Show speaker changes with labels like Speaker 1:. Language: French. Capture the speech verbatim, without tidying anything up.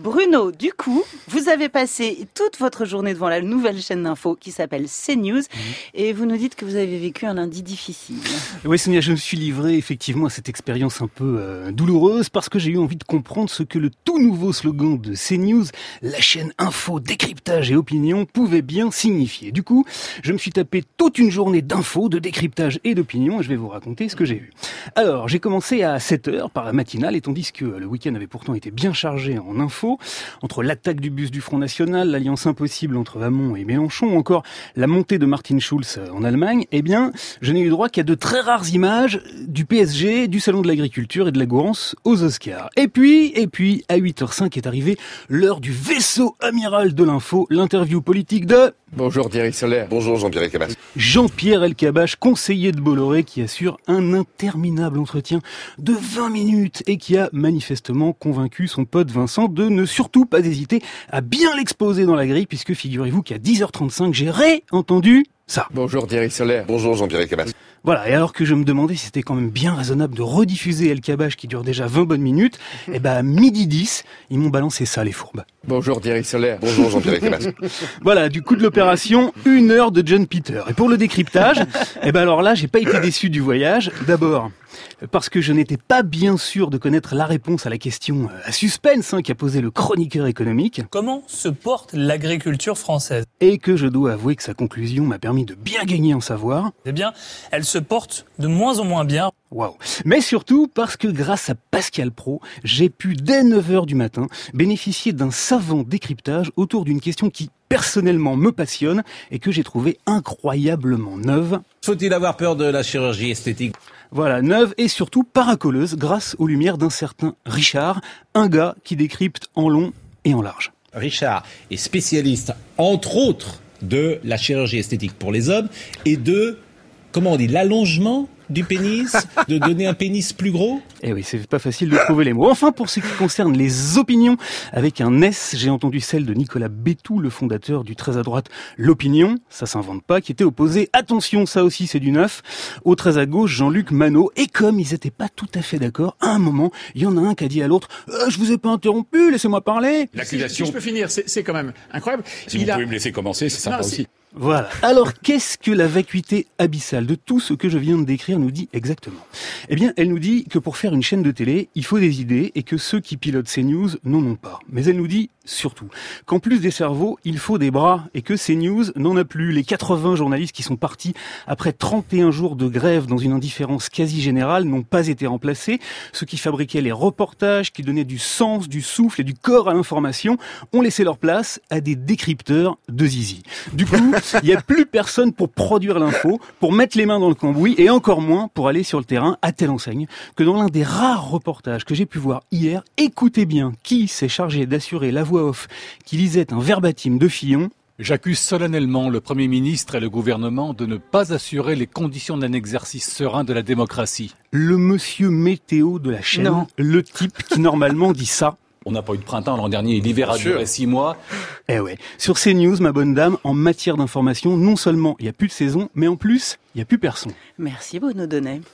Speaker 1: Bruno, du coup, vous avez passé toute votre journée devant la nouvelle chaîne d'info qui s'appelle CNews mmh. et vous nous dites que vous avez vécu un lundi difficile.
Speaker 2: Oui Sonia, je me suis livré effectivement à cette expérience un peu euh, douloureuse parce que j'ai eu envie de comprendre ce que le tout nouveau slogan de CNews, la chaîne info, décryptage et opinion, pouvait bien signifier. Du coup, je me suis tapé toute une journée d'infos, de décryptage et d'opinion et je vais vous raconter ce que j'ai eu. Alors, j'ai commencé à sept heures par la matinale et tandis que le week-end avait pourtant été bien chargé en infos, entre l'attaque du bus du Front National, l'alliance impossible entre Hamon et Mélenchon, ou encore la montée de Martin Schulz en Allemagne, eh bien, je n'ai eu droit qu'à de très rares images du P S G, du Salon de l'Agriculture et de la Gourance aux Oscars. Et puis, et puis, à huit heures cinq est arrivée l'heure du vaisseau amiral de l'info, l'interview politique de...
Speaker 3: Bonjour Thierry Solaire.
Speaker 4: Bonjour Jean-Pierre Elkabbach.
Speaker 2: Jean-Pierre Elkabbach, conseiller de Bolloré, qui assure un interminable entretien de vingt minutes et qui a manifestement convaincu son pote Vincent de ne surtout pas hésiter à bien l'exposer dans la grille, puisque figurez-vous qu'à dix heures trente-cinq, j'ai réentendu ça.
Speaker 3: Bonjour Thierry Solaire.
Speaker 4: Bonjour Jean-Pierre Elkabbach.
Speaker 2: Voilà, et alors que je me demandais si c'était quand même bien raisonnable de rediffuser Elkabbach qui dure déjà vingt bonnes minutes, et ben à midi dix, ils m'ont balancé ça les fourbes.
Speaker 3: Bonjour Thierry Solaire.
Speaker 4: Bonjour Jean-Pierre Elkabbach.
Speaker 2: Voilà, du coup de l'opération, une heure de John Peter. Et pour le décryptage, et ben alors là, j'ai pas été déçu du voyage. D'abord, parce que je n'étais pas bien sûr de connaître la réponse à la question à suspense hein, qu'a posé le chroniqueur économique.
Speaker 5: Comment se porte l'agriculture française ?
Speaker 2: Et que je dois avouer que sa conclusion m'a permis de bien gagner en savoir.
Speaker 5: Eh bien, elle se porte de moins en moins bien.
Speaker 2: Waouh. Mais surtout parce que grâce à Pascal Praud, j'ai pu dès neuf heures du matin bénéficier d'un savant décryptage autour d'une question qui personnellement me passionne et que j'ai trouvé incroyablement neuve.
Speaker 6: Faut-il avoir peur de la chirurgie esthétique ?
Speaker 2: Voilà, neuve et surtout paracoleuse grâce aux lumières d'un certain Richard, un gars qui décrypte en long et en large.
Speaker 6: Richard est spécialiste, entre autres, de la chirurgie esthétique pour les hommes et de, comment on dit, l'allongement du pénis, de donner un pénis plus gros.
Speaker 2: Eh oui, c'est pas facile de trouver les mots. Enfin, pour ce qui concerne les opinions, avec un S, j'ai entendu celle de Nicolas Bétou, le fondateur du très à droite L'Opinion, ça s'invente pas, qui était opposé, attention, ça aussi c'est du neuf, au très à gauche Jean-Luc Manot. Et comme ils étaient pas tout à fait d'accord, à un moment, il y en a un qui a dit à l'autre euh, « Je vous ai pas interrompu, laissez-moi parler !»
Speaker 7: L'accusation... Si, si je peux finir, c'est, c'est quand même incroyable.
Speaker 4: Si
Speaker 7: il
Speaker 4: vous
Speaker 7: a...
Speaker 4: pouvez me laisser commencer, c'est sympa non, aussi.
Speaker 2: Voilà. Alors, qu'est-ce que la vacuité abyssale de tout ce que je viens de décrire nous dit exactement ? Eh bien, elle nous dit que pour faire une chaîne de télé, il faut des idées et que ceux qui pilotent CNews n'en ont pas. Mais elle nous dit surtout qu'en plus des cerveaux, il faut des bras et que CNews n'en a plus. Les quatre-vingts journalistes qui sont partis après trente et un jours de grève dans une indifférence quasi générale n'ont pas été remplacés. Ceux qui fabriquaient les reportages, qui donnaient du sens, du souffle et du corps à l'information ont laissé leur place à des décrypteurs de zizi. Du coup, il n'y a plus personne pour produire l'info, pour mettre les mains dans le cambouis et encore moins pour aller sur le terrain à telle enseigne que dans l'un des rares reportages que j'ai pu voir hier, écoutez bien qui s'est chargé d'assurer la voix off qui lisait un verbatim de Fillon.
Speaker 8: J'accuse solennellement le Premier ministre et le gouvernement de ne pas assurer les conditions d'un exercice serein de la démocratie.
Speaker 2: Le monsieur météo de la chaîne, non. Le type qui normalement dit ça.
Speaker 8: On n'a pas eu de printemps l'an dernier, l'hiver a duré six mois.
Speaker 2: Eh ouais. Sur CNews, ma bonne dame, en matière d'information, non seulement il n'y a plus de saison, mais en plus, il n'y a plus personne.
Speaker 1: Merci Bruno Donnet.